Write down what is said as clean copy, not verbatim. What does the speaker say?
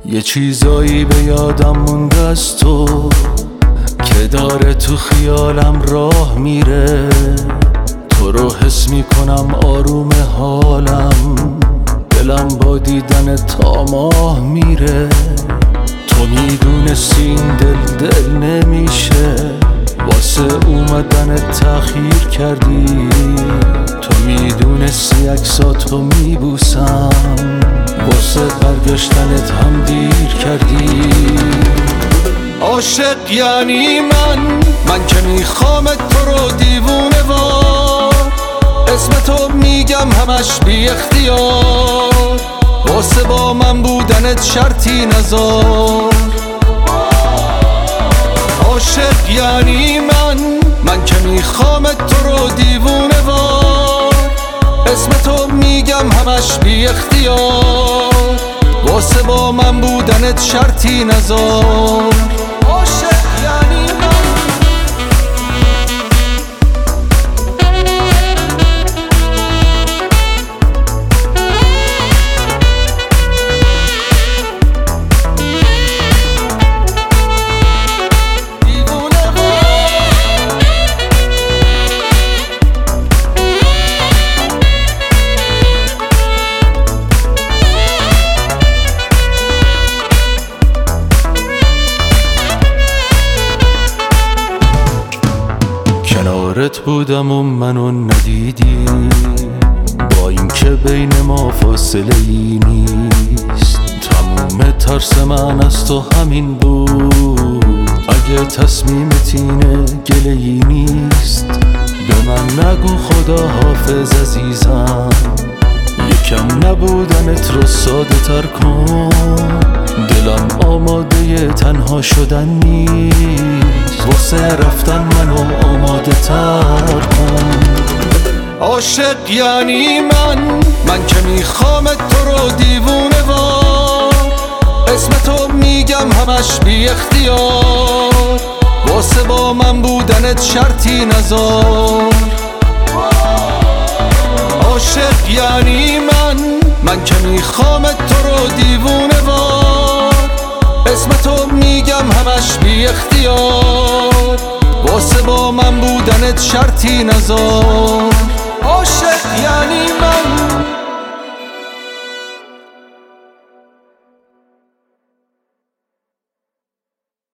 یه چیزایی به یادم مونده از تو که داره تو خیالم راه میره. تو رو حس میکنم آروم حالم، دلم با دیدن تا ماه میره. تو میدونستی این دل نمیشه، واسه اومدن تأخیر کردی. تو میدونستی عکساتو میبوسم، واسه برگشتنت هم دیر کردی. عاشق یعنی من که میخوام تو رو دیوونه وار. اسم تو میگم همش بی اختیار، واسه با من بودنت شرطی نذار. عاشق یعنی من که میخوام تو رو دیوونه وار. اسم تو میگم همش بی اختیار، واسه با من بودنت شرطی نذار. عاشق یعنی کنارت بودم و منو ندیدی، با اینکه بین ما فاصله ای نیست. تموم ترس من از تو همین بود، اگه تصمیمت اینه گله ای نیست. به من نگو خدا حافظ عزیزم، یکم نبودنت رو ساده تر کن. دلم آماده تنها شدن نیست، واسه رفتن منو آماده تر کن. عاشق یعنی من که میخوام تو رو دیوونه وار. اسم تو میگم همش بی اختیار، واسه با من بودنت شرطی نذار. عاشق یعنی من که میخوام تو رو دیوونه وار. اسم تو میگم همش بی اختیار، واسه با من بودنت شرطی نذار. عاشق یعنی